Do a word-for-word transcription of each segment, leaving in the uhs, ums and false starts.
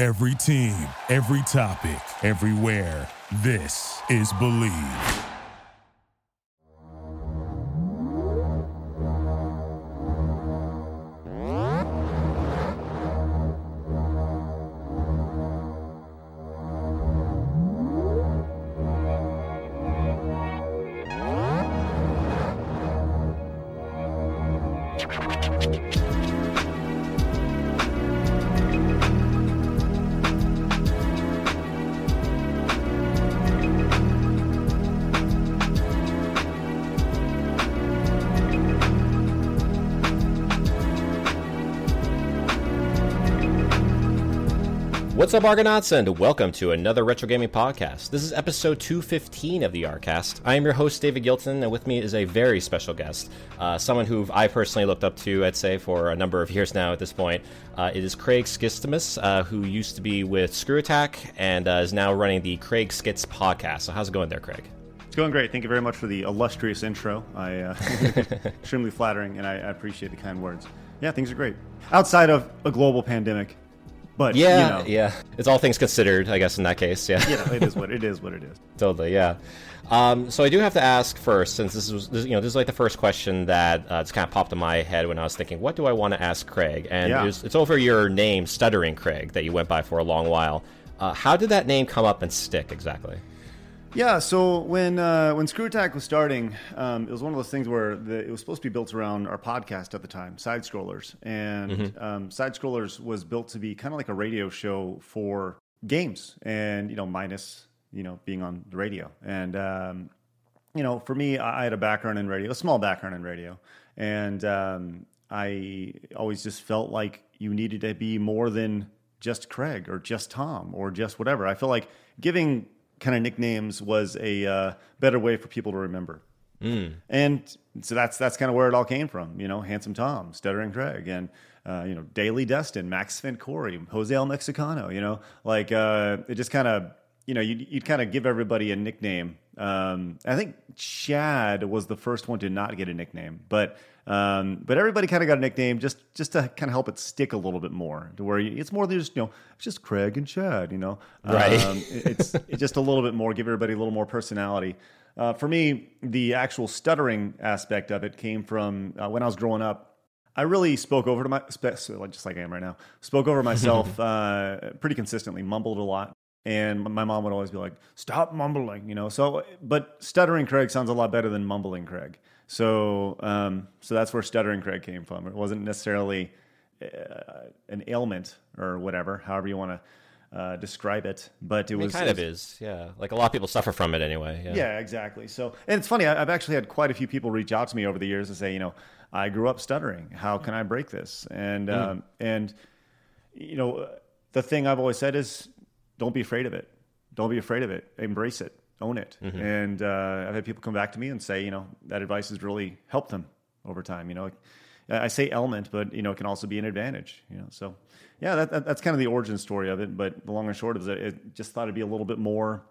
Every team, every topic, everywhere. This is Believe. What's up, Argonauts, and welcome to another Retro Gaming Podcast. This is episode two fifteen of the Arcast. I am your host, David Gilton, and with me is a very special guest, uh, someone who I personally looked up to, I'd say, for a number of years now at this point. Uh, it is Craig Skistimus, uh, who used to be with Screw Attack and uh, is now running the Craig Skits podcast. So how's it going there, Craig? It's going great. Thank you very much for the illustrious intro. I uh, extremely flattering, and I, I appreciate the kind words. Yeah, things are great. Outside of a global pandemic. But, yeah, you know. yeah. It's all things considered, I guess, in that case. Yeah, yeah, it is what it is. What it is. Totally, yeah. Um, so I do have to ask first, since this was, this, you know, this is like the first question that uh, just kind of popped in my head when I was thinking, what do I want to ask Craig? And yeah. it was, it's over your name, Stuttering Craig, that you went by for a long while. Uh, how did that name come up and stick exactly? Yeah, so when uh, when Screw Attack was starting, um, it was one of those things where the, it was supposed to be built around our podcast at the time, Side Scrollers. And mm-hmm. um, Side Scrollers was built to be kind of like a radio show for games and, you know, minus, you know, being on the radio. And, um, you know, for me, I had a background in radio, a small background in radio. And um, I always just felt like you needed to be more than just Craig or just Tom or just whatever. I feel like giving kind of nicknames was a uh, better way for people to remember. Mm. And so that's that's kind of where it all came from, you know, Handsome Tom, Stuttering Craig, and, uh, you know, Daily Destin, Max Fent Corey, Jose El Mexicano, you know, like uh, it just kind of, you know, you'd, you'd kind of give everybody a nickname. Um, I think Chad was the first one to not get a nickname, but um, but everybody kind of got a nickname just just to kind of help it stick a little bit more, to where you, it's more than just, you know, it's just Craig and Chad, you know, right? Um, it, it's it's just a little bit more, give everybody a little more personality. Uh, for me, the actual stuttering aspect of it came from uh, when I was growing up. I really spoke over to my, just like I am right now, spoke over myself uh, pretty consistently, mumbled a lot. And my mom would always be like, stop mumbling, you know. So, but Stuttering Craig sounds a lot better than Mumbling Craig. So, um, so that's where Stuttering Craig came from. It wasn't necessarily uh, an ailment or whatever, however you want to uh, describe it. But it I mean, was it kind it of is, yeah. Like a lot of people suffer from it anyway. Yeah, yeah, exactly. So, and it's funny. I've actually had quite a few people reach out to me over the years and say, you know, I grew up stuttering. How can I break this? And mm. um, and you know, the thing I've always said is, don't be afraid of it. Don't be afraid of it. Embrace it. Own it. Mm-hmm. And uh, I've had people come back to me and say, you know, that advice has really helped them over time. You know, I say element, but, you know, it can also be an advantage. You know, so yeah, that, that, that's kind of the origin story of it. But the long and short of it, it just thought it'd be a little bit more,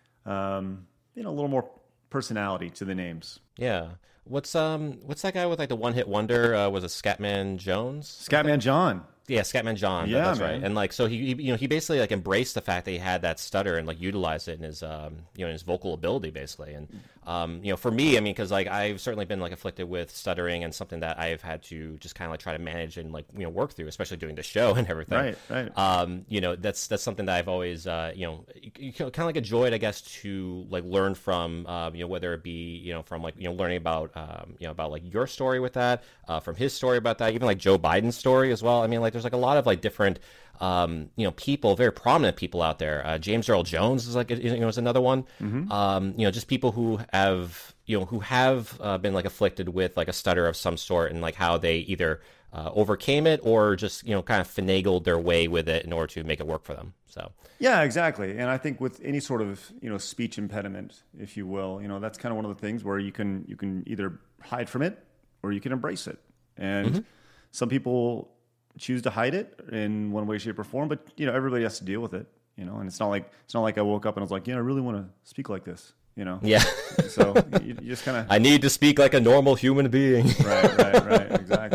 um, you know, a little more personality to the names. Yeah. What's um what's that guy with like the one hit wonder? Uh, was it Scatman Jones? Scatman John. Yeah, Scatman John. Yeah, that's man. right. And like, so he, he, you know, he basically like embraced the fact that he had that stutter and like utilized it in his, um, you know, in his vocal ability basically. And, um, you know, for me, I mean, because like I've certainly been like afflicted with stuttering and something that I've had to just kind of like try to manage and like, you know, work through, especially doing the show and everything. Right, right. Um, you know, that's that's something that I've always, uh, you know, you, you kind of like enjoyed, I guess, to like learn from, um, you know, whether it be, you know, from like, you know, learning about, um, you know, about like your story with that, uh, from his story about that, even like Joe Biden's story as well. I mean, like, there's like a lot of like different different, um, you know, people, very prominent people out there. Uh, James Earl Jones is like, you know, is another one. Mm-hmm. Um, you know, just people who have, you know, who have uh, been like afflicted with like a stutter of some sort, and like how they either uh, overcame it or just, you know, kind of finagled their way with it in order to make it work for them. So yeah, exactly. And I think with any sort of, you know, speech impediment, if you will, you know, that's kind of one of the things where you can you can either hide from it or you can embrace it. And mm-hmm. some people choose to hide it in one way, shape, or form, but you know, everybody has to deal with it, you know, and it's not like it's not like I woke up and I was like, yeah, I really want to speak like this, you know. Yeah. So you, you just kind of I need to speak like a normal human being. Right, right, right. Exactly. Exactly.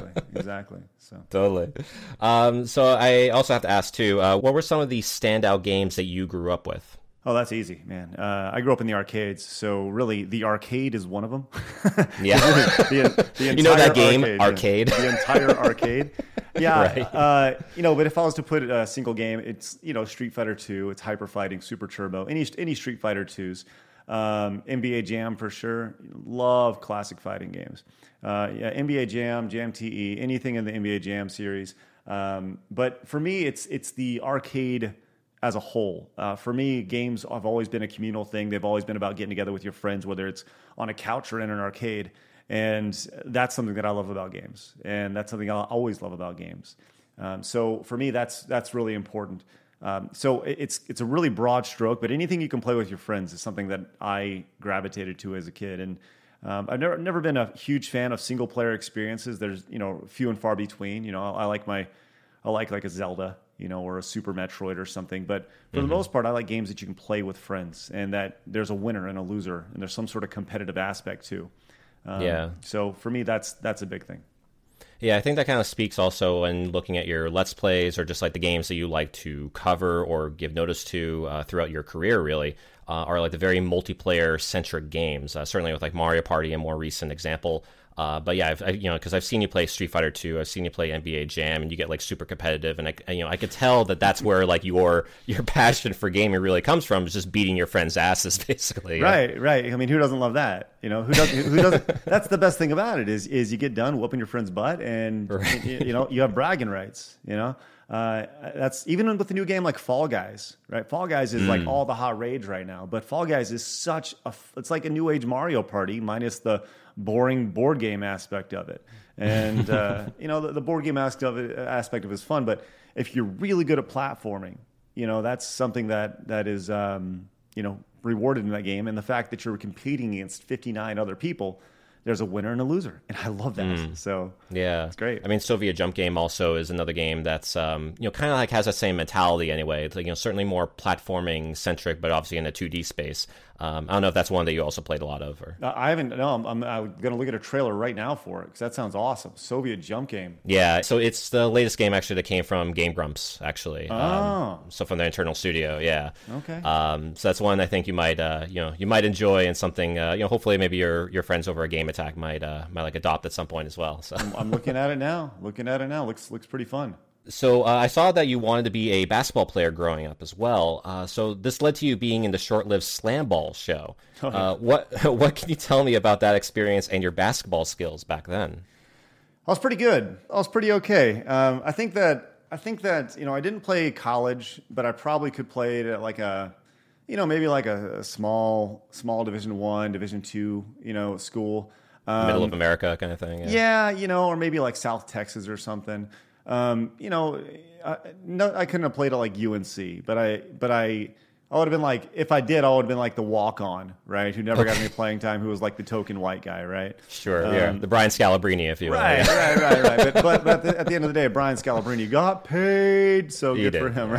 exactly. So Totally. Um, so I also have to ask too, uh, what were some of the standout games that you grew up with? Oh, that's easy, man. Uh, I grew up in the arcades, so really the arcade is one of them. Yeah. the, the You know that game, arcade. Arcade? Yeah. The entire arcade. Yeah. Right. Uh, you know, but if I was to put a single game, it's, you know, Street Fighter two, it's Hyper Fighting, Super Turbo, any any Street Fighter twos. Um, N B A Jam for sure. Love classic fighting games. Uh, yeah, N B A Jam, Jam T E, anything in the N B A Jam series. Um, but for me, it's it's the arcade as a whole. Uh, for me, games have always been a communal thing. They've always been about getting together with your friends, whether it's on a couch or in an arcade. And that's something that I love about games. And that's something I always love about games. Um, so for me, that's that's really important. Um, so it's it's a really broad stroke, but anything you can play with your friends is something that I gravitated to as a kid. And um, I've never never been a huge fan of single player experiences. There's, you know, few and far between. You know, I, I like my I like like a Zelda, you know, or a Super Metroid or something. But for mm-hmm. the most part, I like games that you can play with friends and that there's a winner and a loser and there's some sort of competitive aspect too. Um, yeah. So for me, that's that's a big thing. Yeah, I think that kind of speaks also when looking at your Let's Plays or just like the games that you like to cover or give notice to uh, throughout your career, really, uh, are like the very multiplayer-centric games, uh, certainly with like Mario Party, a more recent example. Uh, but yeah, I've, I, you know, because I've seen you play Street Fighter two, I've seen you play N B A Jam, and you get like super competitive, and I, you know, I could tell that that's where like your your passion for gaming really comes from, is just beating your friends' asses, basically. Right, yeah. right. I mean, who doesn't love that? You know, who doesn't? Who doesn't? That's the best thing about it is is you get done whooping your friend's butt, and right. you, you know you have bragging rights. You know, uh, that's even with the new game like Fall Guys, right? Fall Guys is mm. like all the hot rage right now, but Fall Guys is such a it's like a new age Mario Party minus the boring board game aspect of it. And, uh, you know, the, the board game aspect of, it, aspect of it is fun, but if you're really good at platforming, you know, that's something that, that is, um, you know, rewarded in that game. And the fact that you're competing against fifty-nine other people, there's a winner and a loser. And I love that. Mm. So yeah, it's great. I mean, Soviet Jump Game also is another game that's, um, you know, kind of like has that same mentality anyway. It's like, you know, certainly more platforming centric, but obviously in a two D space. Um, I don't know if that's one that you also played a lot of. Or... Uh, I haven't. No, I'm, I'm, I'm going to look at a trailer right now for it because that sounds awesome. Soviet Jump Game. Yeah, so it's the latest game actually that came from Game Grumps, actually. Oh. Um, so from their internal studio, yeah. Okay. Um, so that's one I think you might, uh, you know, you might enjoy, and something, uh, you know, hopefully maybe your your friends over at Game Attack might uh, might like adopt at some point as well. So I'm, I'm looking at it now. Looking at it now. Looks looks pretty fun. So uh, I saw that you wanted to be a basketball player growing up as well. Uh, so this led to you being in the short-lived Slam Ball show. Oh, yeah. uh, what what can you tell me about that experience and your basketball skills back then? I was pretty good. I was pretty okay. Um, I think that I think that you know I didn't play college, but I probably could play at like a, you know, maybe like a, a small small Division One, Division Two, you know, school. Um, Middle of America kind of thing. Yeah. yeah, you know, or maybe like South Texas or something. Um, you know, I, no, I couldn't have played at like U N C, but I, but I, I would have been like, if I did, I would have been like the walk-on, right? Who never got any playing time, who was like the token white guy, right? Sure, um, yeah, the Brian Scalabrine, if you will. Right, yeah. right, right, right. But, but, but at, the, at the end of the day, Brian Scalabrine got paid, so He good did. for him,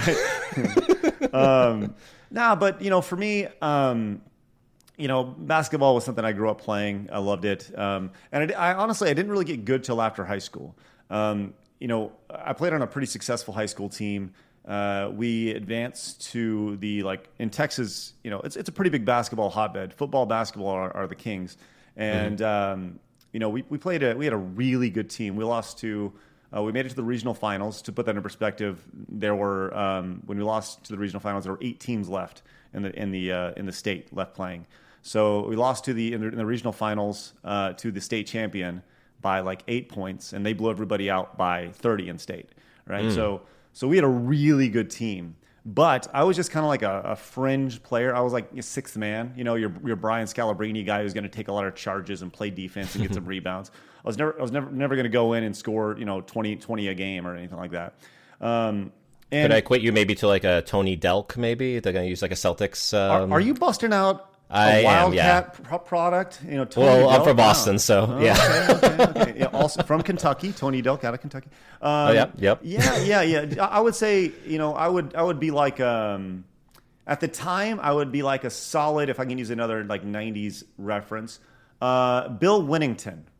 right? um, nah, but you know, for me, um, you know, basketball was something I grew up playing. I loved it, um, and I, I honestly, I didn't really get good till after high school. Um, You know, I played on a pretty successful high school team. Uh, we advanced to the, like, in Texas, you know, it's it's a pretty big basketball hotbed. Football, basketball are, are the kings. And, mm-hmm. um, you know, we, we played a, we had a really good team. We lost to, uh, we made it to the regional finals. To put that in perspective, there were, um, when we lost to the regional finals, there were eight teams left in the, in the, uh, in the state left playing. So we lost to the, in the, in the regional finals uh, to the state champion by like eight points, and they blew everybody out by thirty in state, right? Mm. So so we had a really good team, but I was just kind of like a, a fringe player. I was like a sixth man, you know, your your Brian Scalabrine guy who's going to take a lot of charges and play defense and get some rebounds. I was never I was never never going to go in and score, you know, twenty, twenty a game or anything like that. Um, and Could I equate you maybe to like a Tony Delk? Maybe they're going to use like a Celtics. Um... Are, are you busting out? I a Wildcat am, yeah. pro- product, you know. Tony well, Delk, I'm from Boston, wow. so oh, yeah. Okay, okay, okay. Yeah, also from Kentucky, Tony Delk out of Kentucky. Um, oh yeah, yep. Yeah, yeah, yeah. I would say, you know, I would, I would be like, um, at the time, I would be like a solid, if I can use another like nineties reference, uh, Bill Winnington,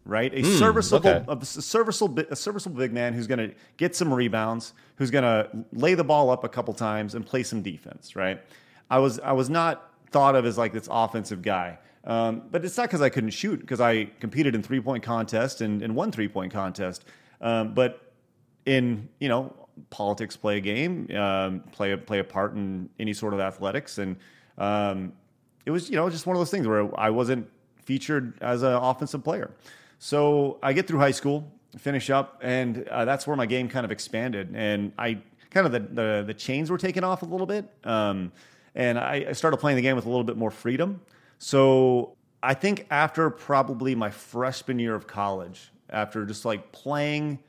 right? A Mm, serviceable, okay. a serviceable, a serviceable big man who's going to get some rebounds, who's going to lay the ball up a couple times and play some defense, right? I was I was not thought of as like this offensive guy. Um, but it's not because I couldn't shoot, because I competed in three-point contest and, and won three-point contest. Um, but in, you know, politics play a game, um, play, a, play a part in any sort of athletics. And um, it was, you know, just one of those things where I wasn't featured as an offensive player. So I get through high school, finish up, and uh, that's where my game kind of expanded. And I kind of, the, the, the chains were taken off a little bit. Um, and I, I started playing the game with a little bit more freedom. So I think after probably my freshman year of college, after just like playing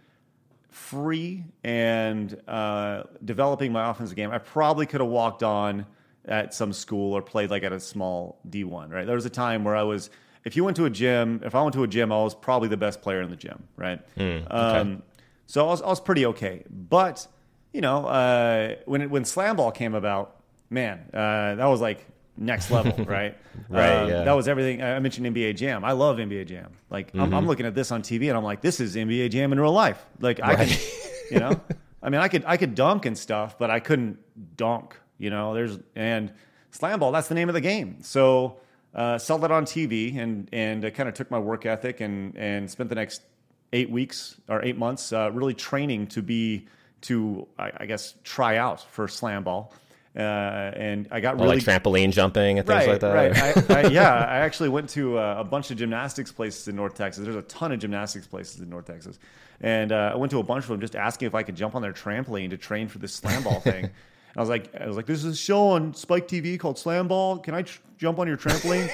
free and uh, developing my offensive game, I probably could have walked on at some school or played like at a small D one, right? There was a time where I was, if you went to a gym, if I went to a gym, I was probably the best player in the gym, right? Mm, okay. um, so I was, I was pretty okay. But, you know, uh, when, it, when Slam Ball came about, man, uh, that was like next level, right? Right, um, yeah. That was everything. I mentioned N B A Jam. I love N B A Jam. Like, mm-hmm. I'm, I'm looking at this on T V, and I'm like, this is N B A Jam in real life. Like, I right. can, you know, I mean, I could I could dunk and stuff, but I couldn't dunk. You know, there's and Slam Ball. That's the name of the game. So uh, saw that on T V, and and uh, kind of took my work ethic and and spent the next eight weeks or eight months uh, really training to be to I, I guess try out for Slam Ball. Uh, and I got Or really like trampoline jumping and things right, like that. Right. I, I, yeah, I actually went to uh, a bunch of gymnastics places in North Texas. There's a ton of gymnastics places in North Texas, and uh, I went to a bunch of them just asking if I could jump on their trampoline to train for this Slam Ball thing. I was like, I was like, there's this show on Spike T V called Slam Ball. Can I tr- jump on your trampoline?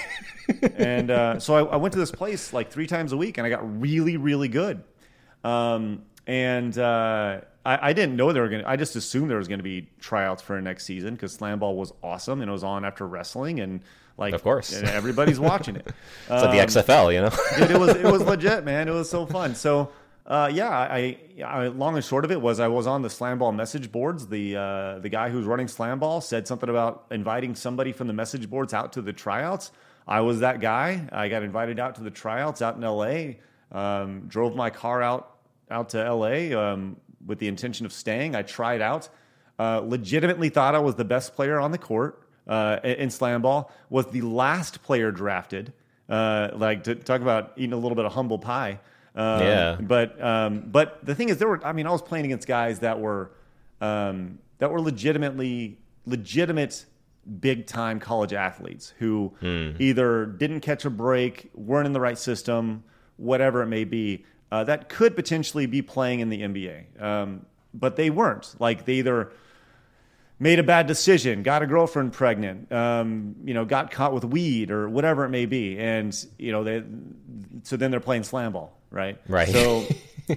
and uh, so I, I went to this place like three times a week, and I got really, really good. Um, and uh, I, I didn't know they were going to, I just assumed there was going to be tryouts for next season because Slam Ball was awesome and it was on after wrestling and like, of course, everybody's watching it. It's um, like the X F L, you know? Dude, it was, it was legit, man. It was so fun. So, uh, yeah, I, I, long and short of it was I was on the Slam Ball message boards. The, uh, the guy who's running Slam Ball said something about inviting somebody from the message boards out to the tryouts. I was that guy. I got invited out to the tryouts out in L A, um, drove my car out, out to L A, um, with the intention of staying. I tried out, uh, legitimately thought I was the best player on the court uh, in Slam Ball, was the last player drafted, uh, like to talk about eating a little bit of humble pie. Um, yeah. But um, but the thing is, there were, I mean, I was playing against guys that were um, that were legitimately legitimate big time college athletes who mm. either didn't catch a break, weren't in the right system, whatever it may be. Uh, that could potentially be playing in the N B A, um, but they weren't. Like they either made a bad decision, got a girlfriend pregnant, um, you know, got caught with weed or whatever it may be, and you know they. So then they're playing Slam Ball, right? Right. So,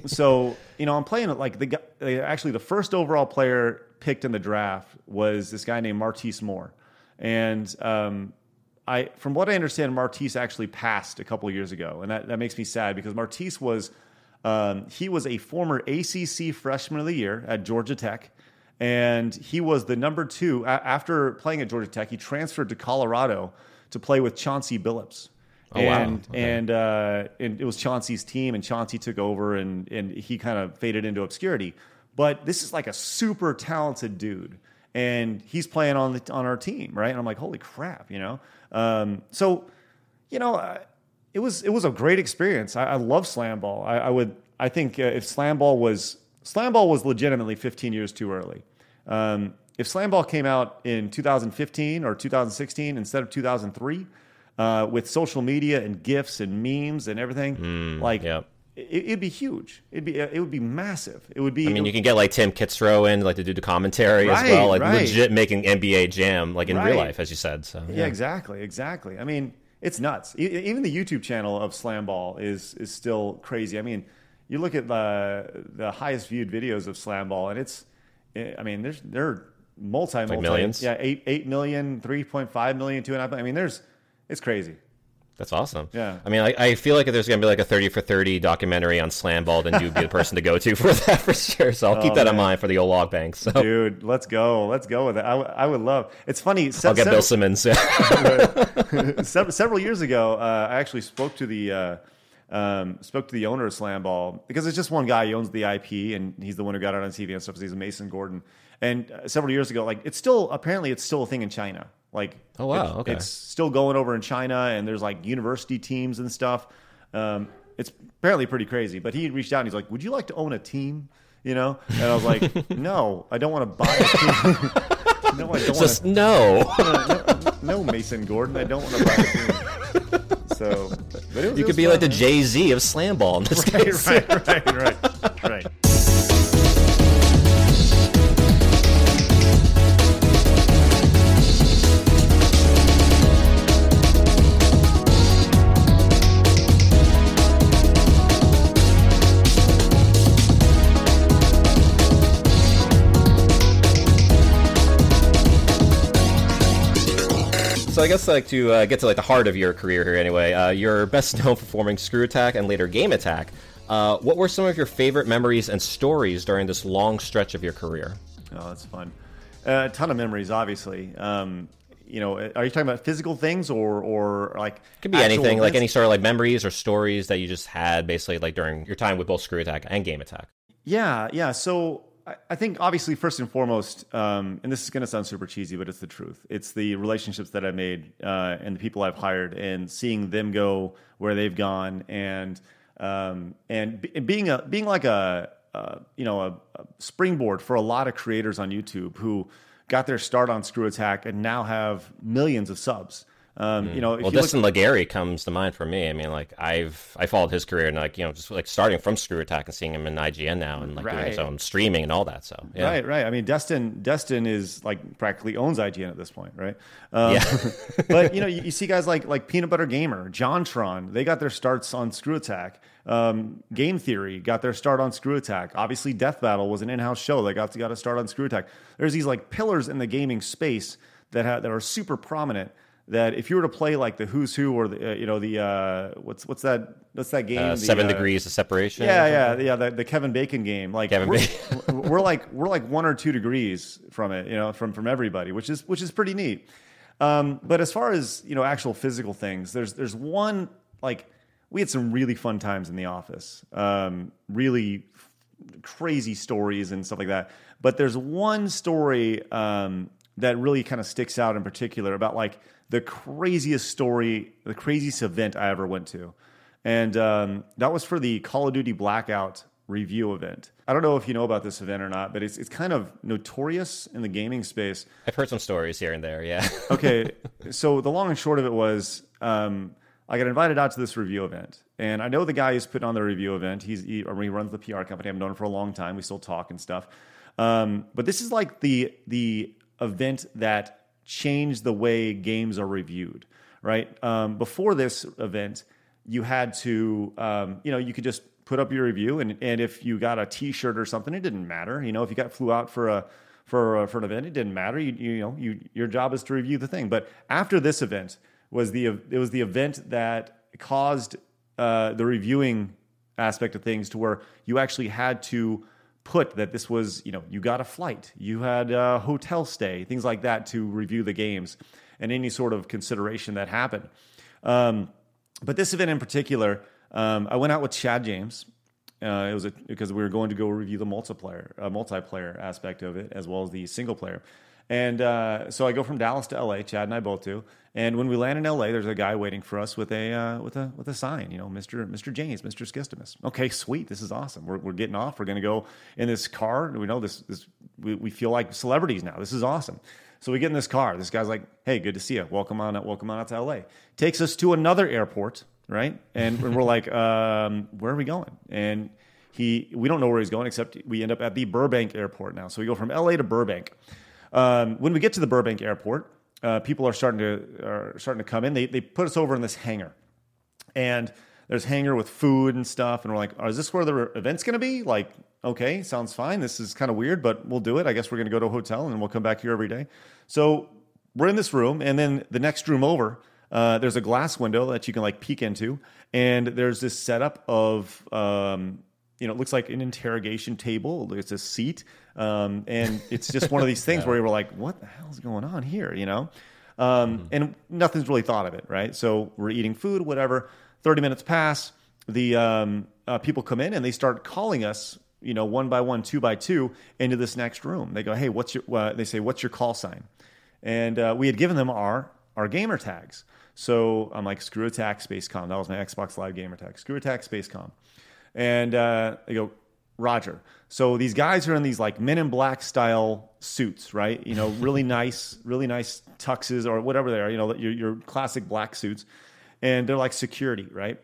so you know, I'm playing it like the guy. Actually, the first overall player picked in the draft was this guy named Martise Moore, and um, I, from what I understand, Martise actually passed a couple of years ago, and that, that makes me sad because Martise was. Um, he was a former A C C Freshman of the Year at Georgia Tech, and he was the number two. A- after playing at Georgia Tech, he transferred to Colorado to play with Chauncey Billups. Oh, and, wow. Okay. And, uh, and it was Chauncey's team, and Chauncey took over, and, and he kind of faded into obscurity. But this is like a super talented dude, and he's playing on the, on our team, right? And I'm like, holy crap, you know? Um, so, you know... Uh, It was it was a great experience. I, I love Slam Ball. I, I would I think uh, if Slam Ball was Slam Ball was legitimately fifteen years too early. Um, if Slam Ball came out in two thousand fifteen or two thousand sixteen instead of two thousand three, uh, with social media and GIFs and memes and everything, mm, like yep. it, it'd be huge. It'd be it would be massive. It would be. I mean, you can get like Tim Kitzrow in, like to do the commentary right, as well, like right. legit making N B A Jam, like in right. real life, as you said. So yeah. yeah, exactly, exactly. I mean. It's nuts. Even the YouTube channel of Slam Ball is is still crazy. I mean, you look at the the highest viewed videos of Slam Ball, and it's, I mean, there's they're multi like multi millions. Yeah, eight eight million, three point five million, two and a half. I mean, there's it's crazy. That's awesome. Yeah. I mean, I, I feel like if there's going to be like a thirty for thirty documentary on Slam Ball, then you'd be the person to go to for that for sure. So I'll keep oh, that man. in mind for the old log banks. So. Dude, let's go. Let's go with it. I, w- I would love. It's funny. Se- I'll get several, Bill Simmons. se- several years ago, uh, I actually spoke to the uh, Um, spoke to the owner of Slam Ball because it's just one guy. He owns the I P, and he's the one who got it on T V and stuff. So he's Mason Gordon. And uh, several years ago, like it's still apparently it's still a thing in China. Like, oh wow, it, okay, it's still going over in China, and there's like university teams and stuff. Um, it's apparently pretty crazy. But he reached out and he's like, "Would you like to own a team?" You know, and I was like, "No, I don't want to buy a team." No, I don't Just wanna, no. no. No, Mason Gordon, I don't want to buy a team. So, but it was, You it could was be fun, like the man. Jay-Z of slam ball in this Right, case. right, right, right, right. So I guess like to uh, get to like the heart of your career here anyway, uh, you're best known for forming Screw Attack and later Game Attack. Uh, what were some of your favorite memories and stories during this long stretch of your career? Oh, that's fun. Uh, a ton of memories, obviously. Um, you know, are you talking about physical things or or like It could be actual anything, like events? any sort of like memories or stories that you just had basically like during your time with both Screw Attack and Game Attack. Yeah, yeah. So I, I think obviously first and foremost, um, and this is going to sound super cheesy, but it's the truth. It's the relationships that I've made uh, and the people I've hired, and seeing them go where they've gone, and um, and, be, and being a being like a uh, you know a, a springboard for a lot of creators on YouTube who got their start on Screw Attack and now have millions of subs. Um, you know, if Well, you Destin look, Legary comes to mind for me. I mean, like I've I followed his career and like you know just like starting from Screw Attack and seeing him in I G N now and like doing his Right. own streaming and all that. So yeah. Right, right. I mean, Destin, Destin is like practically owns I G N at this point, right? Um, Yeah. but you know, you, you see guys like like Peanut Butter Gamer, JonTron. They got their starts on Screw Attack. Um, Game Theory got their start on Screw Attack. Obviously, Death Battle was an in-house show that got to, got to start on Screw Attack. There's these like pillars in the gaming space that ha- that are super prominent. That if you were to play like the Who's Who or the uh, you know the uh, what's what's that what's that game Uh, the, seven uh, degrees of separation. yeah, or yeah, something? yeah. The, the Kevin Bacon game, like Kevin we're, Bacon. we're like we're like one or two degrees from it, you know, from from everybody, which is which is pretty neat. Um, but as far as you know, actual physical things, there's there's one like we had some really fun times in the office, um, really f- crazy stories and stuff like that. But there's one story um, that really kind of sticks out in particular about like the craziest story, the craziest event I ever went to. And um, that was for the Call of Duty Blackout review event. I don't know if you know about this event or not, but it's it's kind of notorious in the gaming space. I've heard some stories here and there. Yeah. Okay, so the long and short of it was um, I got invited out to this review event. And I know the guy who's putting on the review event. He's, he, or he runs the P R company. I've known him for a long time. We still talk and stuff. Um, but this is like the the event that changed the way games are reviewed, right? Um, before this event, you had to, um, you know, you could just put up your review, and and if you got a T-shirt or something, it didn't matter. You know, if you got flew out for a for a, for an event, it didn't matter. You you know, you your job is to review the thing. But after this event was the it was the event that caused uh, the reviewing aspect of things to where you actually had to put that this was, you know, you got a flight, you had a hotel stay, things like that to review the games and any sort of consideration that happened. Um, but this event in particular, um, I went out with Chad James. Uh, it was a, because we were going to go review the multiplayer, uh, multiplayer aspect of it, as well as the single player. And uh, so I go from Dallas to L A. Chad and I both do. And when we land in L A, there's a guy waiting for us with a uh, with a with a sign. You know, Mister Mister James, Mister Skistimus. Okay, sweet. This is awesome. We're we're getting off. We're going to go in this car. We know this. This we, we feel like celebrities now. This is awesome. So we get in this car. This guy's like, "Hey, good to see you. Welcome on. Welcome on out to L A." Takes us to another airport, right? And, and we're like, um, "Where are we going?" And he, we don't know where he's going, except we end up at the Burbank airport now. So we go from L A to Burbank. Um, when we get to the Burbank airport, uh, people are starting to are starting to come in. They they put us over in this hangar, and there's hangar with food and stuff. And we're like, oh, "Is this where the event's going to be?" Like, okay, sounds fine. This is kind of weird, but we'll do it. I guess we're going to go to a hotel and we'll come back here every day. So we're in this room, and then the next room over, uh, there's a glass window that you can like peek into, and there's this setup of um, you know, it looks like an interrogation table. It's a seat. Um, and it's just one of these things yeah. where we're like, what the hell's going on here? You know? Um, mm-hmm. And nothing's really thought of it, right? So we're eating food, whatever. thirty minutes pass. the um, uh, people come in and they start calling us, you know, one by one, two by two, into this next room. They go, "Hey, what's your?" Uh, they say, "What's your call sign?" And uh, we had given them our our gamer tags. So I'm like, "Screw Attack Spacecom." That was my Xbox Live gamer tag. Screw Attack Spacecom. And uh, they go, "Roger." So these guys are in these like Men in Black style suits, right? You know, really nice, really nice tuxes or whatever they are. You know, your your classic black suits, and they're like security, right?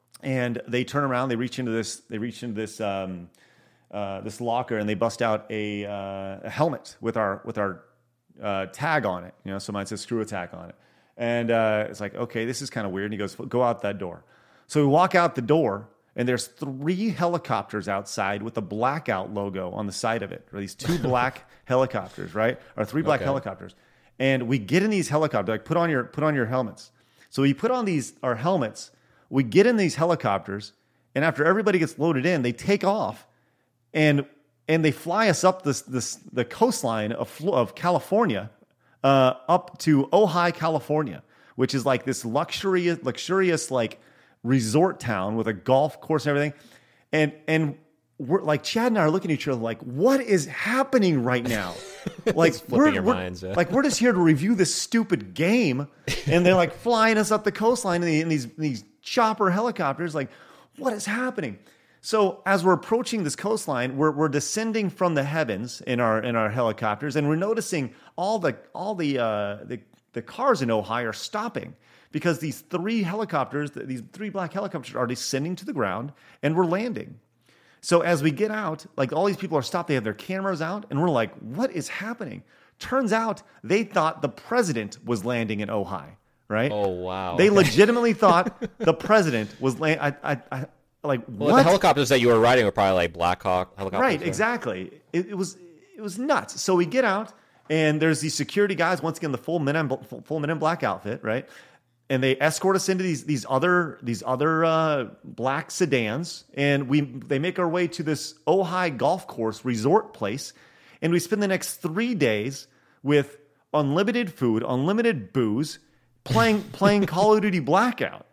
And they turn around, they reach into this, they reach into this um, uh, this locker, and they bust out a, uh, a helmet with our with our uh, tag on it. You know, so mine says Screw Attack on it, and uh, it's like, okay, this is kind of weird. And he goes, "Go out that door." So we walk out the door. And there's three helicopters outside with a blackout logo on the side of it. Or these two black helicopters, right? Or three black okay. helicopters. And we get in these helicopters, like put on your put on your helmets. So we put on these our helmets, we get in these helicopters, and after everybody gets loaded in, they take off and and they fly us up this this the coastline of of California, uh, up to Ojai, California, which is like this luxurious luxurious like resort town with a golf course and everything. And and we're like, Chad and I are looking at each other like, what is happening right now? Like we're, your we're minds, yeah. like we're just here to review this stupid game, and they're like flying us up the coastline in, the, in these these chopper helicopters. Like, what is happening? So as we're approaching this coastline, we're we're descending from the heavens in our in our helicopters, and we're noticing all the all the uh, the the cars in Ojai are stopping. Because these three helicopters, these three black helicopters are descending to the ground, and we're landing. So as we get out, like all these people are stopped, they have their cameras out, and we're like, what is happening? Turns out they thought the president was landing in Ojai, right? Oh, wow. They legitimately thought the president was landing. I, I, I, like, well, what? The helicopters that you were riding were probably like Black Hawk helicopters. Right, or... exactly. It, it was it was nuts. So we get out, and there's these security guys, once again, the full Men in, full Men in Black outfit, right? And they escort us into these these other these other uh, black sedans, and we they make our way to this Ojai golf course resort place, and we spend the next three days with unlimited food, unlimited booze, playing playing Call of Duty Blackout,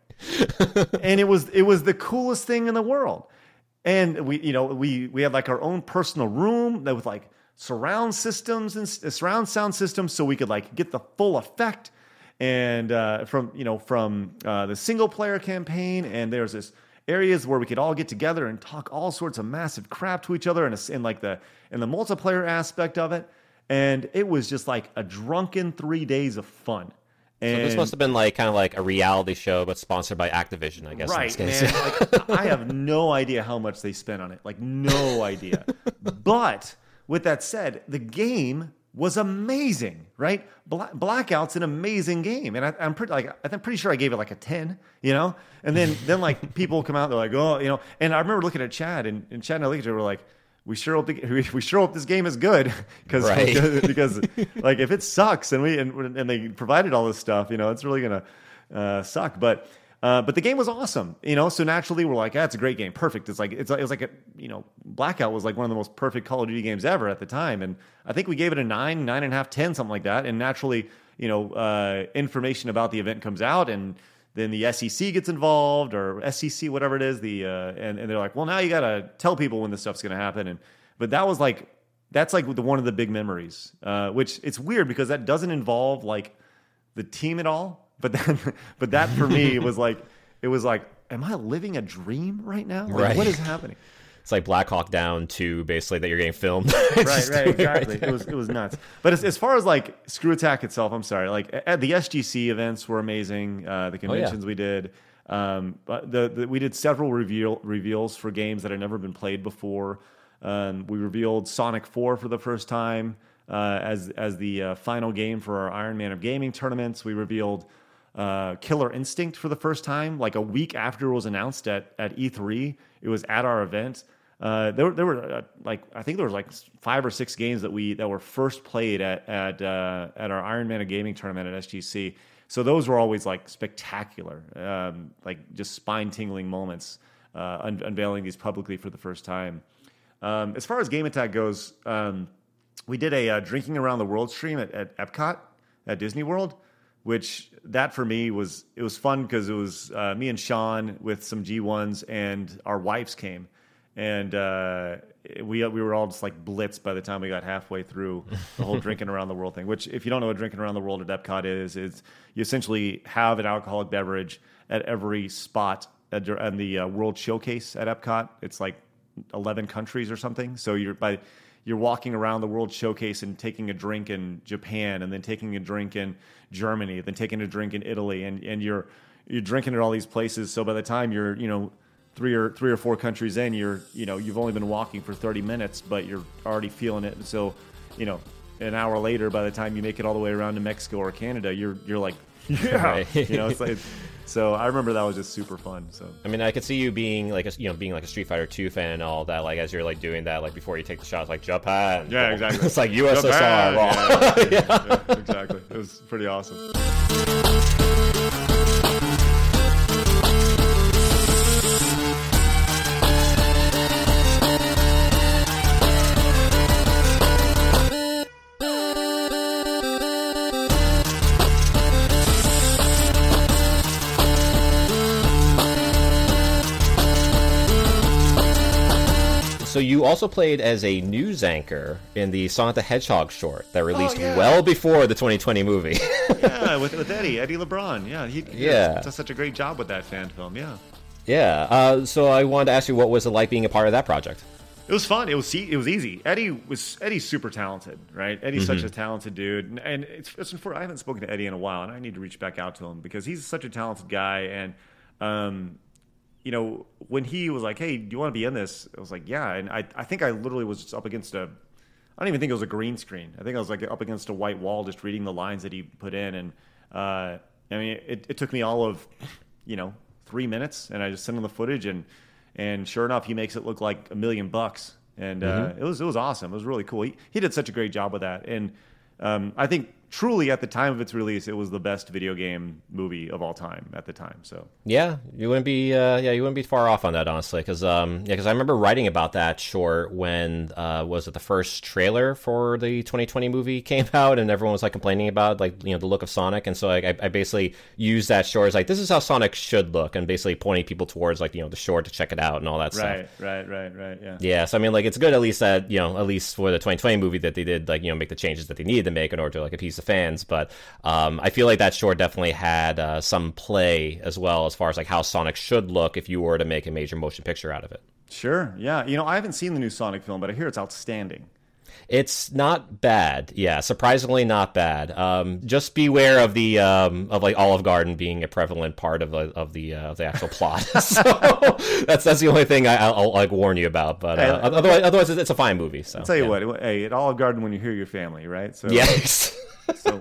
and it was it was the coolest thing in the world. And we you know we we had like our own personal room that with like surround systems and uh, surround sound systems, so we could like get the full effect. And uh, from you know from uh, the single player campaign, and there's this areas where we could all get together and talk all sorts of massive crap to each other, and in like the in the multiplayer aspect of it, and it was just like a drunken three days of fun. And so this must have been like kind of like a reality show, but sponsored by Activision, I guess. Right, in this man. case. Like, I have no idea how much they spent on it, like no idea. But with that said, the game was amazing, right? Bla- Blackout's an amazing game, and I, I'm pretty like I'm pretty sure I gave it like a ten, you know. And then then like people come out, they're like, oh, you know. And I remember looking at Chad, and, and Chad and I looked at each other, we're like, we sure hope the, we sure hope this game is good, because right. because like if it sucks and we and, and they provided all this stuff, you know, it's really gonna uh, suck. But uh, but the game was awesome, you know. So naturally, we're like, ah, it's a great game, perfect. It's like it's it was like a you know, Blackout was like one of the most perfect Call of Duty games ever at the time, and I think we gave it a nine, nine and a half, ten, something like that. And naturally, you know, uh, information about the event comes out, and then the S E C gets involved, or S E C, whatever it is. The uh, and, and they're like, well, now you got to tell people when this stuff's going to happen. And but that was like that's like the, one of the big memories, uh, which it's weird because that doesn't involve like the team at all. But then, but that for me was like it was like, am I living a dream right now? Like, right. What is happening? It's like Black Hawk Down two, basically, that you're getting filmed. right, right, exactly. Right, it was it was nuts. But as, as far as like Screw Attack itself, I'm sorry. Like at the S G C events were amazing. Uh, the conventions oh, yeah. we did, um, but the, the we did several reveal reveals for games that had never been played before. Um, we revealed Sonic four for the first time uh, as as the uh, final game for our Iron Man of Gaming tournaments. We revealed uh, Killer Instinct for the first time, like a week after it was announced at at E three. It was at our event. Uh, there, there were uh, like I think there was like five or six games that we that were first played at at uh, at our Iron Man of Gaming tournament at S G C. So those were always like spectacular, um, like just spine tingling moments, uh, un- unveiling these publicly for the first time. Um, as far as Game Attack goes, um, we did a uh, drinking around the world stream at, at Epcot at Disney World, which that for me was, it was fun because it was uh, me and Sean with some G ones and our wives came. And uh, we we were all just like blitzed by the time we got halfway through the whole drinking around the world thing, which if you don't know what drinking around the world at Epcot is, is you essentially have an alcoholic beverage at every spot at, at the uh, World Showcase at Epcot. It's like eleven countries or something. So you're by you're walking around the World Showcase and taking a drink in Japan, and then taking a drink in Germany, then taking a drink in Italy, and, and you're you're drinking at all these places. So by the time you're you know three or three or four countries in, you're you know you've only been walking for thirty minutes, but you're already feeling it. And so you know an hour later, by the time you make it all the way around to Mexico or Canada, you're you're like yeah, right. you know it's like. So I remember that was just super fun. So I mean, I could see you being like a you know being like a Street Fighter two fan and all that. Like as you're like doing that, like before you take the shots, like Japan. Yeah, exactly. It's like U S S R. Japan, yeah, yeah, yeah. yeah, exactly. It was pretty awesome. So you also played as a news anchor in the Sonic the Hedgehog short that released oh, yeah. well before the twenty twenty movie. yeah, with, with Eddie, Eddie LeBron. Yeah, he, he yeah. does such a great job with that fan film. Yeah. Yeah. Uh, so I wanted to ask you, what was it like being a part of that project? It was fun. It was it was easy. Eddie was Eddie's super talented, right? Eddie's mm-hmm. such a talented dude, and, and it's, it's I haven't spoken to Eddie in a while, and I need to reach back out to him because he's such a talented guy. And um, you know, when he was like, "Hey, do you want to be in this?" I was like, "Yeah." And I I think I literally was just up against a I don't even think it was a green screen. I think I was like up against a white wall, just reading the lines that he put in, and uh, I mean, it, it took me all of you know three minutes, and I just sent him the footage and. And sure enough, he makes it look like a million bucks, and uh, mm-hmm. it was it was awesome. It was really cool. He he did such a great job with that, and um, I think truly at the time of its release, it was the best video game movie of all time at the time. So yeah, you wouldn't be uh, yeah you wouldn't be far off on that, honestly, because um yeah because I remember writing about that short when uh, was it the first trailer for the twenty twenty movie came out, and everyone was like complaining about like you know the look of Sonic, and so like, I, I basically used that short as like this is how Sonic should look, and basically pointing people towards like you know the short to check it out and all that right, stuff. Right, right, right, right. Yeah. Yeah. So I mean, like it's good at least that you know at least for the twenty twenty movie that they did like you know make the changes that they needed to make in order to like appease the fans, but. Um, I feel like that short definitely had uh, some play as well as far as like how Sonic should look if you were to make a major motion picture out of it. Sure, yeah. You know, I haven't seen the new Sonic film, but I hear it's outstanding. It's not bad, yeah. Surprisingly, not bad. Um, just beware of the um, of like Olive Garden being a prevalent part of the of the uh, the actual plot. So that's that's the only thing I, I'll, I'll like warn you about. But uh, hey, otherwise, otherwise, it's a fine movie. So I'll tell you yeah. what, hey, at Olive Garden, when you hear your family, right? So yes. So.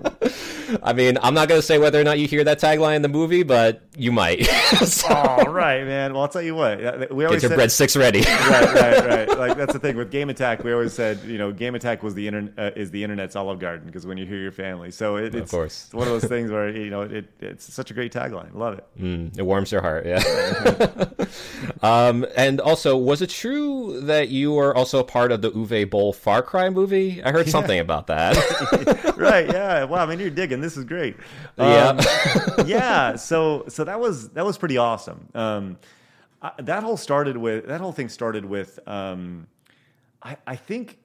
I mean, I'm not going to say whether or not you hear that tagline in the movie, but you might. So, all right, man. Well, I'll tell you what. We always get your said, breadsticks ready. right, right, right. Like that's the thing with Game Attack. We always said, you know, Game Attack was the internet uh, is the internet's Olive Garden because when you hear your family, so it, it's, of course. It's one of those things where you know it, it's such a great tagline. Love it. Mm, it warms your heart. Yeah. um, and also, was it true that you were also a part of the Uwe Boll Far Cry movie? I heard yeah. something about that. Right. Yeah. Wow. I mean, you're digging. This is great. Yeah. Um, yeah. So, so that was, that was pretty awesome. Um, I, that whole started with, that whole thing started with, um, I, I think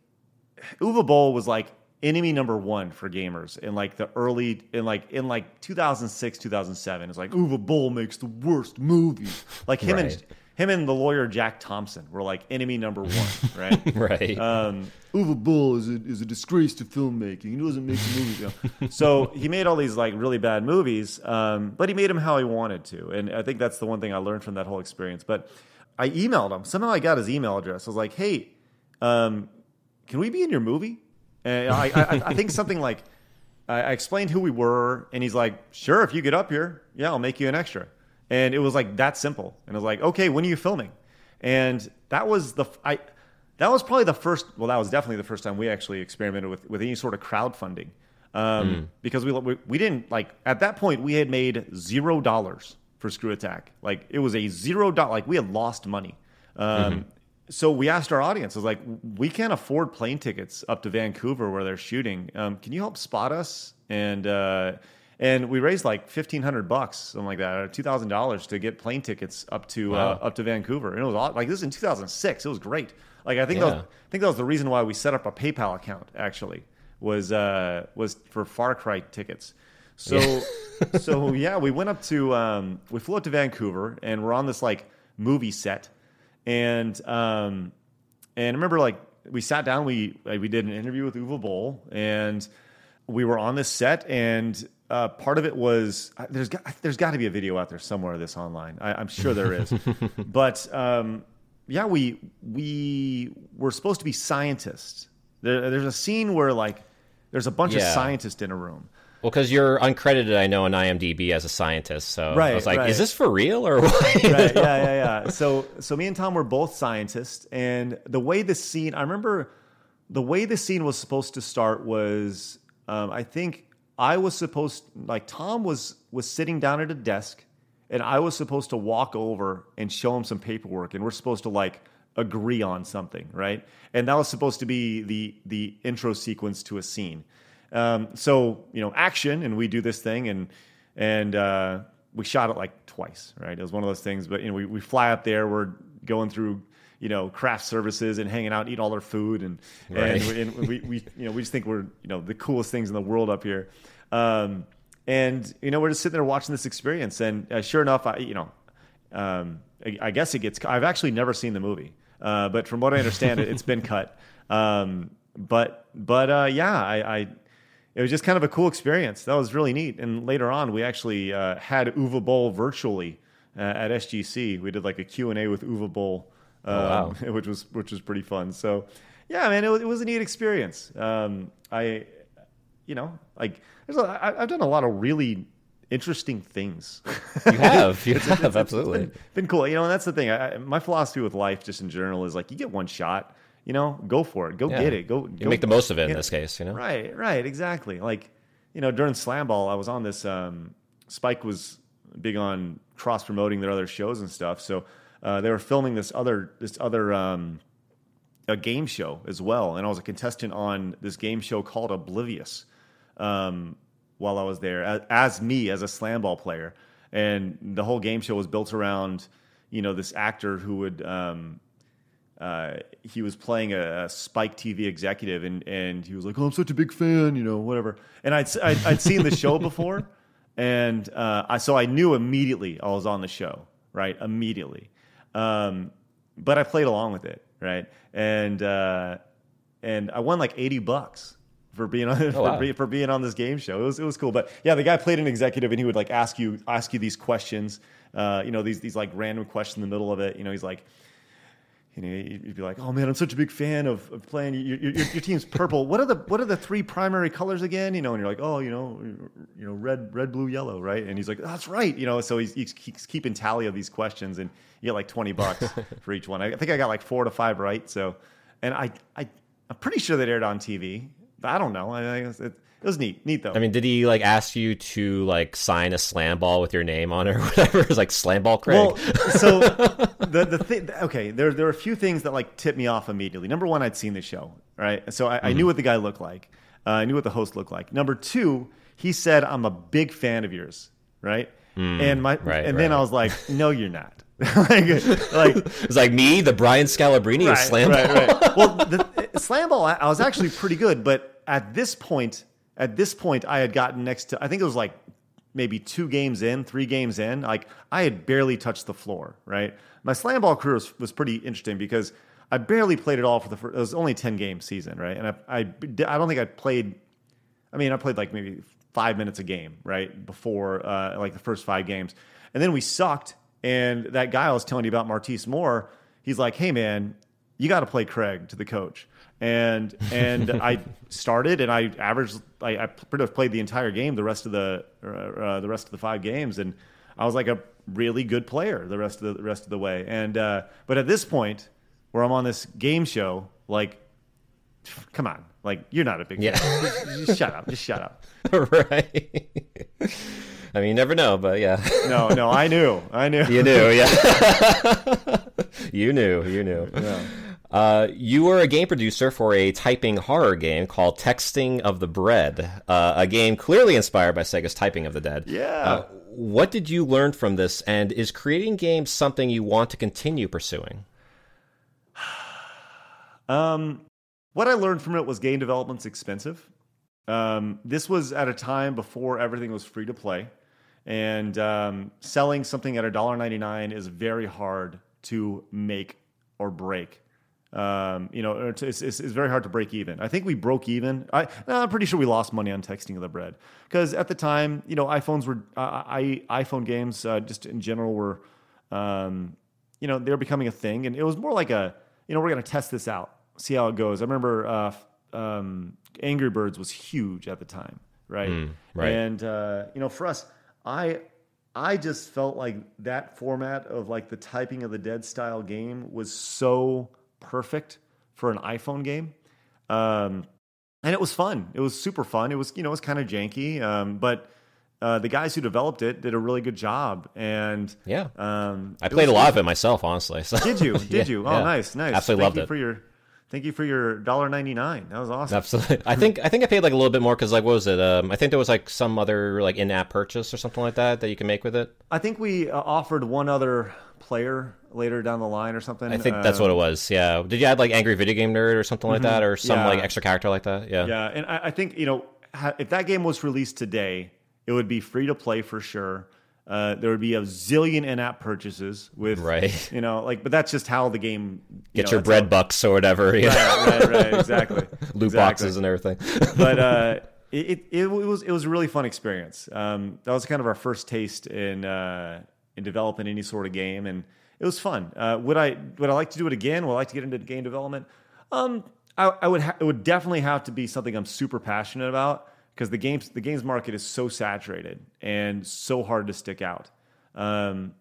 Uwe Boll was like enemy number one for gamers in like the early, in like, in like two thousand six, two thousand seven. It's like Uwe Boll makes the worst movies. Like him right. and, him and the lawyer Jack Thompson were like enemy number one, right? Right. Um, Uwe Boll is a, is a disgrace to filmmaking. He doesn't make the movies. You know? So he made all these like really bad movies, um, but he made them how he wanted to. And I think that's the one thing I learned from that whole experience. But I emailed him. Somehow I got his email address. I was like, hey, um, can we be in your movie? And I, I, I think something like, I explained who we were, and he's like, sure, if you get up here, yeah, I'll make you an extra. And it was like that simple. And I was like, okay, when are you filming? And that was the I that was probably the first. Well, that was definitely the first time we actually experimented with, with any sort of crowdfunding, um, mm. because we, we we didn't like at that point we had made zero dollars for Screw Attack. Like it was a zero dollar. Like we had lost money. Um, mm-hmm. So we asked our audience. I was like, we can't afford plane tickets up to Vancouver where they're shooting. Um, can you help spot us? And uh, And we raised like fifteen hundred bucks, something like that, or two thousand dollars to get plane tickets up to Wow. uh, up to Vancouver. And it was all, like this is in two thousand six. It was great. Like I think Yeah. that was, I think that was the reason why we set up a PayPal account. Actually, was uh, was for Far Cry tickets. So Yeah. so yeah, we went up to um, we flew up to Vancouver, and we're on this like movie set, and um, and I remember like we sat down, we like, we did an interview with Uwe Boll, and we were on this set, and uh, part of it was there's got, there's got to be a video out there somewhere of this online. I, I'm sure there is, but um, yeah, we we were supposed to be scientists. There, there's a scene where like there's a bunch Yeah. of scientists in a room. Well, because you're uncredited, I know, on IMDb as a scientist. So Right, I was like, right. is this for real or what? Right, yeah, yeah, yeah. So, so me and Tom were both scientists, and the way the scene, I remember the way the scene was supposed to start was, um, I think I was supposed, like Tom was was sitting down at a desk, and I was supposed to walk over and show him some paperwork, and we're supposed to like agree on something, right? And that was supposed to be the the intro sequence to a scene. Um, so, you know, action, and we do this thing, and and uh, we shot it like twice, right? It was one of those things, but you know, we, we fly up there, we're going through, you know, craft services and hanging out, eating all their food, and Right. and, we, and we, we, you know, we just think we're, you know, the coolest things in the world up here, um, and you know, we're just sitting there watching this experience, and uh, sure enough, I, you know, um, I, I guess it gets. I've actually never seen the movie, uh, but from what I understand, it, it's been cut. Um, but but uh, yeah, I. I It was just kind of a cool experience. That was really neat. And later on, we actually uh, had Uwe Boll virtually uh, at S G C. We did like a Q and A with Uwe Boll, um, Oh, wow. which was which was pretty fun. So, yeah, man, it was, it was a neat experience. Um, I, you know, like there's a, I, I've done a lot of really interesting things. You have, you It's- have, it's- it's absolutely. been, been cool. You know, and that's the thing. I, I- my philosophy with life, just in general, is like you get one shot. You know, go for it. Go Yeah. get it. Go. You go make the most of it in yeah. this case, you know? Right, right, exactly. Like, you know, during Slam Ball, I was on this. Um, Spike was big on cross promoting their other shows and stuff, so uh, they were filming this other this other um, a game show as well, and I was a contestant on this game show called Oblivious. Um, while I was there, as, as me as a Slam Ball player, and the whole game show was built around, you know, this actor who would. Um, Uh, he was playing a, a Spike T V executive, and, and he was like, "Oh, I'm such a big fan," you know, whatever. And I'd I'd, I'd seen the show before, and uh, I so I knew immediately I was on the show, right? Immediately, um, but I played along with it, right? And uh, and I won like eighty bucks for being on Oh, for, wow. be, for being on this game show. It was it was cool, but yeah, the guy played an executive, and he would like ask you ask you these questions, uh, you know, these these like random questions in the middle of it. You know, he's like. You know, you'd be like, "Oh man, I'm such a big fan of, of playing. Your, your, your team's purple. What are the what are the three primary colors again?" You know, and you're like, "Oh, you know, you know, red, red, blue, yellow, right?" And he's like, "That's right." You know, so he's, he's, he's keeping tally of these questions, and you get like twenty bucks for each one. I think I got like four to five right. So, and I, I, I'm pretty sure that aired on T V. I don't know. I, I it, it was neat, neat though. I mean, did he like ask you to like sign a slam ball with your name on it or whatever? It's like slam ball Craig. Well, so the the thing, okay, there there were a few things that like tipped me off immediately. Number one, I'd seen the show, right? So I, mm-hmm. I knew what the guy looked like. Uh, I knew what the host looked like. Number two, he said, "I'm a big fan of yours," right? Mm, and my right, and right. then I was like, "No, you're not." like, like it's like me, the Brian Scalabrine of right, slam right, ball. right. Well, the, slam ball, I, I was actually pretty good, but at this point, at this point, I had gotten next to. I think it was like maybe two games in, three games in. Like I had barely touched the floor. Right, my slam ball career was, was pretty interesting because I barely played it all for the first. It was only ten game season, right? And I, I, I don't think I played. I mean, I played like maybe five minutes a game, right, before uh, like the first five games, and then we sucked. And that guy I was telling you about, Martise Moore, he's like, "Hey man, you got to play Craig," to the coach. And and I started, and I averaged. I, I pretty much played the entire game, the rest of the uh, uh, the rest of the five games, and I was like a really good player the rest of the, the rest of the way. And uh, but at this point, where I'm on this game show, like, come on, like you're not a big Yeah. fan. Just, just shut up, just shut up. Right. I mean, you never know, but yeah. No, no, I knew, I knew. You knew, yeah. you knew, you knew. Yeah. Uh, you were a game producer for a typing horror game called Texting of the Bread, uh, a game clearly inspired by Sega's Typing of the Dead. Yeah. Uh, what did you learn from this, and is creating games something you want to continue pursuing? Um, what I learned from it was game development's expensive. Um, this was at a time before everything was free to play, and um, selling something at one dollar ninety-nine is very hard to make or break. Um, you know, it's, it's, it's very hard to break even. I think we broke even. I, I'm pretty sure we lost money on Texting of the Bread because at the time, you know, iPhones were, uh, I, iPhone games uh, just in general were, um, you know, they were becoming a thing, and it was more like a, you know, we're going to test this out, see how it goes. I remember uh, um, Angry Birds was huge at the time, right? Mm, right. And uh, you know, for us, I. I just felt like that format of like the Typing of the Dead style game was so perfect for an iPhone game. Um, and it was fun. It was super fun. It was, you know, it was kind of janky. Um, but uh, the guys who developed it did a really good job. And yeah, um, I played a lot of it myself, honestly. So. Did you? Did yeah, you? Oh, yeah. nice, nice. Absolutely Thank loved you it. For your, thank you for your one dollar ninety-nine. That was awesome. Absolutely. I think I think I paid like a little bit more because like what was it? Um, I think there was like some other like in-app purchase or something like that that you can make with it. I think we uh, offered one other player later down the line or something. I think that's um, what it was. Yeah. Did you add like Angry Video Game Nerd or something like that, or some Yeah. like extra character like that? Yeah. Yeah, and I, I think, you know, ha- if that game was released today, it would be free to play for sure. Uh, there would be a zillion in-app purchases with, Right. you know, like, but that's just how the game you Get know, your that's bread how- bucks or whatever. Yeah. Right, right, right, exactly. Loot exactly. boxes and everything. But uh, it, it it was it was a really fun experience. Um, that was kind of our first taste in uh, in developing any sort of game, and it was fun. Uh, would I would I like to do it again? Would I like to get into game development? Um, I, I would ha- it would definitely have to be something I'm super passionate about because the games the games market is so saturated and so hard to stick out. Um,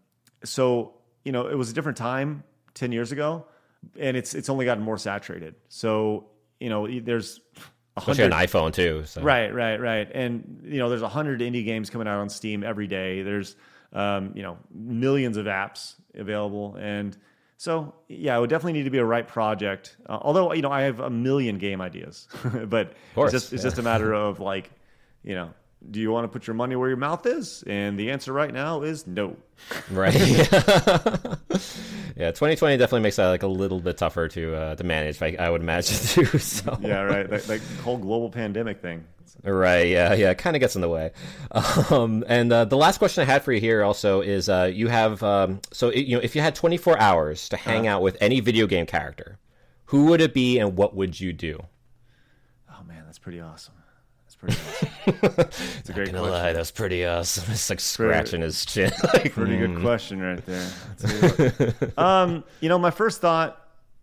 so you know, it was a different time ten years ago, and it's it's only gotten more saturated. So you know, there's Especially an iPhone too. So. Right, right, right. And you know, there's a hundred indie games coming out on Steam every day. There's um, you know, millions of apps available, and so yeah, it would definitely need to be a right project. Uh, although you know, I have a million game ideas, but course, it's just it's yeah. just a matter of like, you know, do you want to put your money where your mouth is? And the answer right now is no. Right. Yeah, twenty twenty definitely makes that like a little bit tougher to uh, to manage. I, I would imagine too. So. Yeah, right. That, that whole global pandemic thing. Right. Yeah. Yeah. It kind of gets in the way. Um, and uh, the last question I had for you here also is, uh, you have um, so it, you know, if you had twenty-four hours to hang uh, out with any video game character, who would it be, and what would you do? Oh man, that's pretty awesome. That's pretty awesome. It's a great Not gonna question. lie, that's pretty awesome. It's like scratching his chin. Like, Pretty mm. good question right there. I'll tell you what. um, you know, my first thought.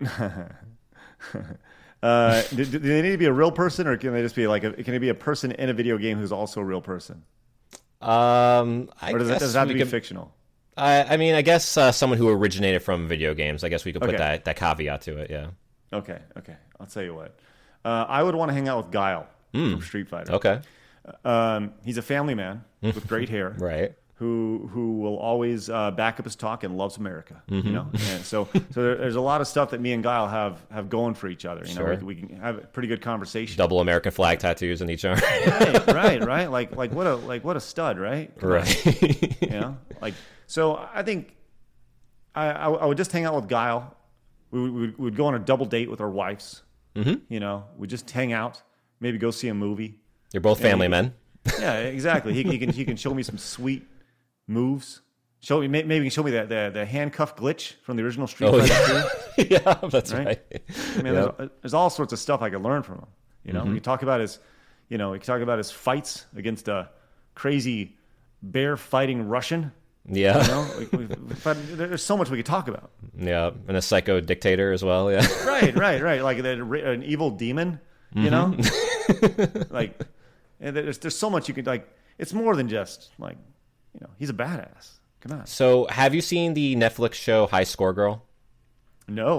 uh, do, do they need to be a real person, or can they just be like a, can it be a person in a video game who's also a real person, Um, I or does it, guess does it have to we be could- fictional? I, I mean, I guess uh, someone who originated from video games. I guess we could put Okay. that, that caveat to it. Yeah. Okay, okay. I'll tell you what. Uh, I would want to hang out with Guile from Street Fighter. Okay. Um, he's a family man with great hair. Right. Who who will always uh, back up his talk and loves America, Mm-hmm. you know. And so so there, there's a lot of stuff that me and Guile have have going for each other. You Sure. know, we, we can have a pretty good conversation. Double American flag tattoos in each arm. right, right, right. Like like what a like what a stud, right? Come on. Right. You know, like so. I think I I, I would just hang out with Guile. We would we would go on a double date with our wives. Mm-hmm. You know, we just hang out, maybe go see a movie. You're both family he- men. Yeah, exactly. He, he can he can show me some sweet moves. Show me may- maybe he can show me the, the the handcuff glitch from the original Street Oh, Fighter two. yeah. Yeah, that's Right? right. I mean, Yep. there's, there's all sorts of stuff I could learn from him. You know, we can talk about his, you know, we can talk about his fights against a crazy bear fighting Russian. Yeah. You know, we, we, but there's so much we could talk about. Yeah. And a psycho dictator as well. Yeah. Right, right, right. Like the, an evil demon. You know, like and there's there's so much you could like. It's more than just like, you know, he's a badass. Come on. So, have you seen the Netflix show High Score Girl? No.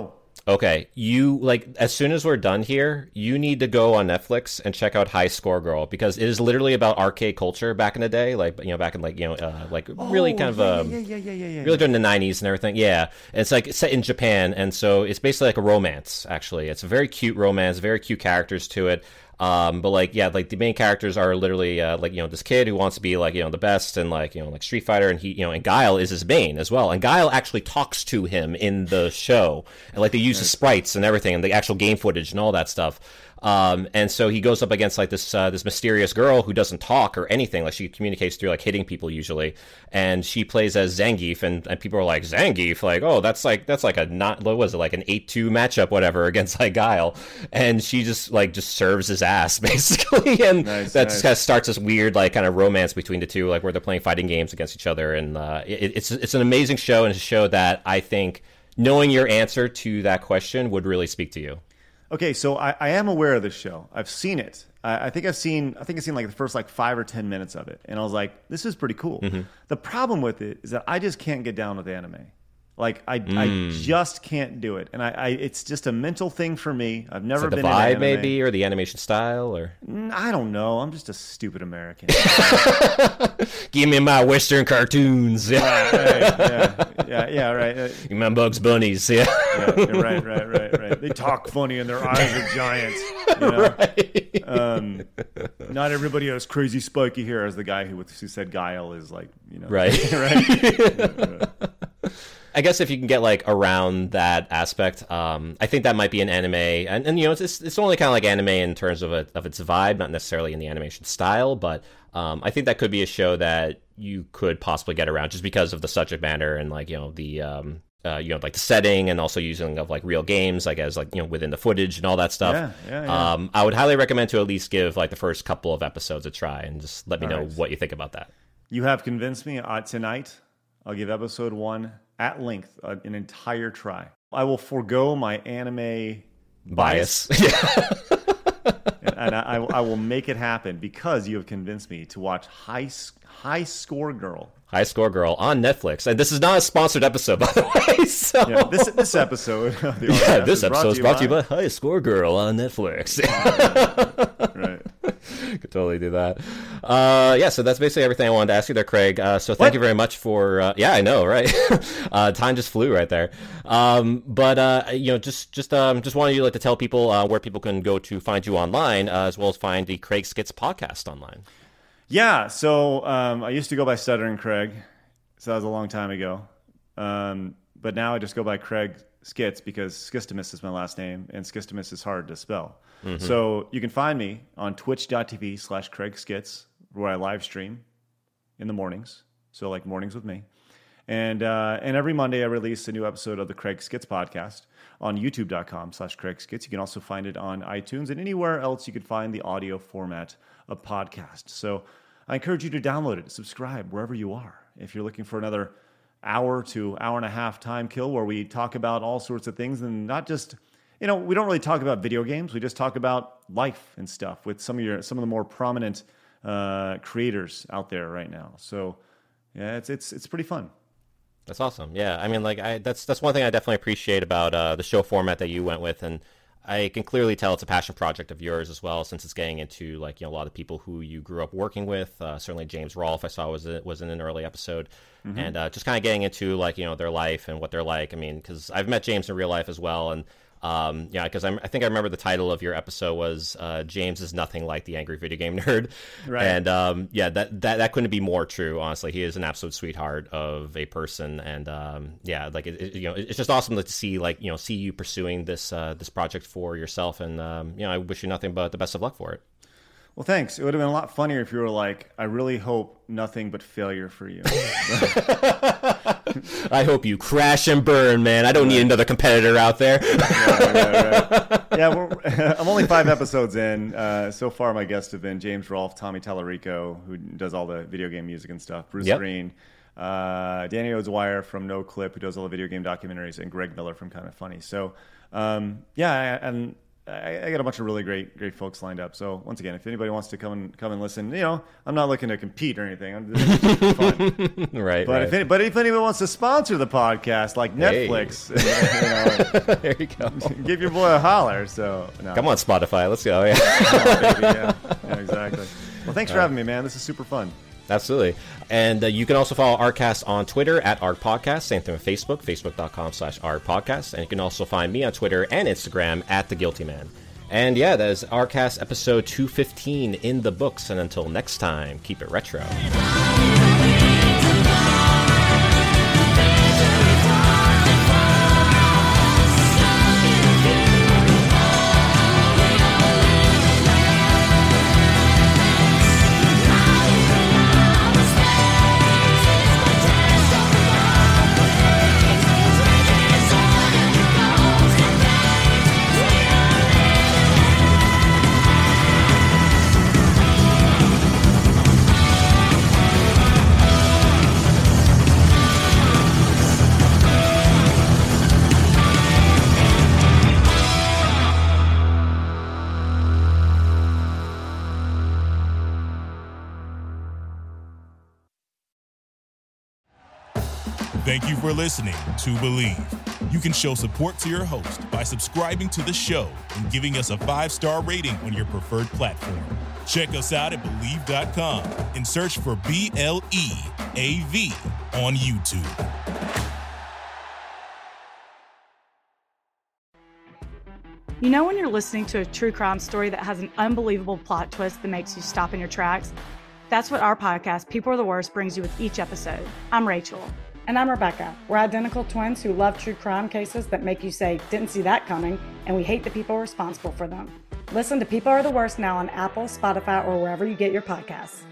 Okay, you like as soon as we're done here, you need to go on Netflix and check out High Score Girl because it is literally about arcade culture back in the day, like you know, back in like you know, uh, like Oh, really kind of yeah, um, yeah, yeah, yeah, yeah, yeah. really during the nineties and everything. Yeah, and it's like it's set in Japan, and so it's basically like a romance. Actually, it's a very cute romance, very cute characters to it. Um, but like, yeah, like the main characters are literally, uh, like, you know, this kid who wants to be like, you know, the best and like, you know, like Street Fighter and he, you know, and Guile is his main as well. And Guile actually talks to him in the show and like they use the sprites and everything and the actual game footage and all that stuff. Um, and so he goes up against like this, uh, this mysterious girl who doesn't talk or anything. Like she communicates through like hitting people usually. And she plays as Zangief and, and people are like, Zangief? Like, oh, that's like, that's like a not, what was it? Like an eight two matchup, whatever, against like Guile. And she just like, just serves his ass basically. And nice, that nice. just kind of starts this weird, like kind of romance between the two, like where they're playing fighting games against each other. And, uh, it, it's, it's an amazing show and it's a show that I think knowing your answer to that question would really speak to you. Okay, so I, I am aware of this show. I've seen it. I, I think I've seen. I think I've seen like the first like five or ten minutes of it, and I was like, "This is pretty cool." Mm-hmm. The problem with it is that I just can't get down with anime. Like I, Mm. I just can't do it, and I, I, it's just a mental thing for me. I've never Is it the been into vibe anime. maybe or the animation style or Mm, I don't know. I'm just a stupid American. give me my Western cartoons. Yeah, Right, yeah, yeah, yeah, right. Uh, give me my Bugs Bunnies. Yeah, yeah, yeah, right, right, right, right. They talk funny and their eyes are giant. You know? right. Um, not everybody has crazy spiky hair, as the guy who, who said Guile is like, you know, Right. right. I guess if you can get like around that aspect, um, I think that might be an anime, and, and you know, it's it's only kind of like anime in terms of a, of its vibe, not necessarily in the animation style, but um, I think that could be a show that you could possibly get around just because of the subject matter and like you know the um, uh, you know like the setting and also using of like real games, like as like you know within the footage and all that stuff. Yeah, yeah, yeah. Um, I would highly recommend to at least give like the first couple of episodes a try and just let me All know right. what you think about that. You have convinced me. Uh, tonight, I'll give episode one at length uh, an entire try. I will forego my anime Bias. and, and I, I will make it happen because you have convinced me to watch High S- High Score Girl. High Score Girl on Netflix, and this is not a sponsored episode, by the way. So Yeah, this this episode. Of the yeah, Artcast this is episode is brought to you by High Score Girl on Netflix. Right. Could totally do that. Uh, yeah, so that's basically everything I wanted to ask you there, Craig. Uh, so thank What? you very much for. Uh, yeah, I know, right? uh, time just flew right there. Um, but uh, you know, just just um, just wanted you like to tell people uh, where people can go to find you online, uh, as well as find the Craig Skits podcast online. Yeah, so um, I used to go by Stuttering Craig, so that was a long time ago. Um, but now I just go by Craig Skits because Skistimus is my last name, and Skistimus is hard to spell. Mm-hmm. So you can find me on twitch.tv slash Craig Skits, where I live stream in the mornings, so like mornings with me. And uh, and every Monday I release a new episode of the Craig Skits podcast on youtube.com slash Craig Skits. You can also find it on iTunes and anywhere else you can find the audio format of podcast. So I encourage you to download it, subscribe wherever you are. If you're looking for another hour to hour and a half time kill where we talk about all sorts of things and not just, you know, we don't really talk about video games. We just talk about life and stuff with some of your some of the more prominent uh, creators out there right now. So yeah, it's it's it's pretty fun. That's awesome. Yeah, I mean, like, I that's that's one thing I definitely appreciate about uh, the show format that you went with, and I can clearly tell it's a passion project of yours as well, since it's getting into like you know a lot of people who you grew up working with. Uh, certainly, James Rolfe I saw was was in an early episode, mm-hmm. and uh, just kind of getting into like you know their life and what they're like. I mean, because I've met James in real life as well, and um, yeah, because I think I remember the title of your episode was uh, "James is nothing like the angry video game nerd," Right. and um, yeah, that, that that couldn't be more true. Honestly, he is an absolute sweetheart of a person, and um, yeah, like it, it, you know, it's just awesome to see like you know see you pursuing this uh, this project for yourself, and um, you know, I wish you nothing but the best of luck for it. Well, thanks. It would have been a lot funnier if you were like, I really hope nothing but failure for you. I hope you crash and burn, man. I don't need another competitor out there. Right, right, right. Yeah, we're, I'm only five episodes in. Uh, so far, my guests have been James Rolfe, Tommy Tallarico, who does all the video game music and stuff, Bruce Yep. Green, uh, Danny O'Dwyer from No Clip, who does all the video game documentaries, and Greg Miller from Kind of Funny. So, um, yeah, and I, I got a bunch of really great, great folks lined up. So once again, if anybody wants to come and come and listen, you know, I'm not looking to compete or anything. I'm just for fun. Right. But right. if any, but if anyone wants to sponsor the podcast, like Netflix, hey. you know, there you go. Give your boy a holler. So no. Come on, Spotify. Let's go. Yeah. Come on, baby. Yeah. Yeah, exactly. Well, thanks All for right. having me, man. This is super fun. Absolutely. And uh, you can also follow ArtCast on Twitter at ArtPodcast. Same thing with Facebook, facebook.com slash ArtPodcast. And you can also find me on Twitter and Instagram at The Guilty Man. And yeah, that is ArtCast episode two fifteen in the books. And until next time, keep it retro. Thank you for listening to Believe. You can show support to your host by subscribing to the show and giving us a five-star rating on your preferred platform. Check us out at Believe dot com and search for B L E A V on YouTube. You know when you're listening to a true crime story that has an unbelievable plot twist that makes you stop in your tracks? That's what our podcast, People Are the Worst, brings you with each episode. I'm Rachel. And I'm Rebecca. We're identical twins who love true crime cases that make you say, didn't see that coming, and we hate the people responsible for them. Listen to People Are the Worst now on Apple, Spotify, or wherever you get your podcasts.